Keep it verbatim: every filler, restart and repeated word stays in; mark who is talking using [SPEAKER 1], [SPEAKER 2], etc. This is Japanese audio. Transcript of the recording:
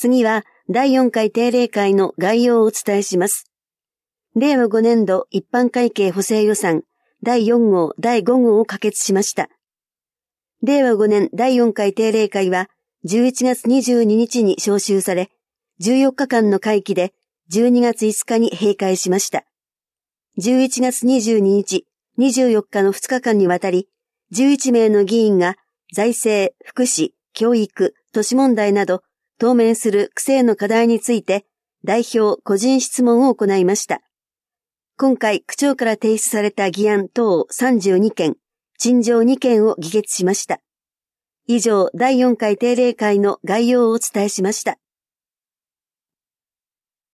[SPEAKER 1] 次はだいよんかい定例会の概要をお伝えします。れいわごねんど一般会計補正予算だいよんごう、だいごごうを可決しました。れいわごねんだいよんかい定例会はじゅういちがつにじゅうににちに召集され、じゅうよっかかんの会期でじゅうにがついつかに閉会しました。じゅういちがつにじゅうににち、にじゅうよっかのふつかかんにわたり、じゅういちめいの議員が財政、福祉、教育、都市問題など当面する区政の課題について代表個人質問を行いました。今回区長から提出された議案等さんじゅうにけん、陳情にけんを議決しました。以上、だいよんかい定例会の概要をお伝えしました。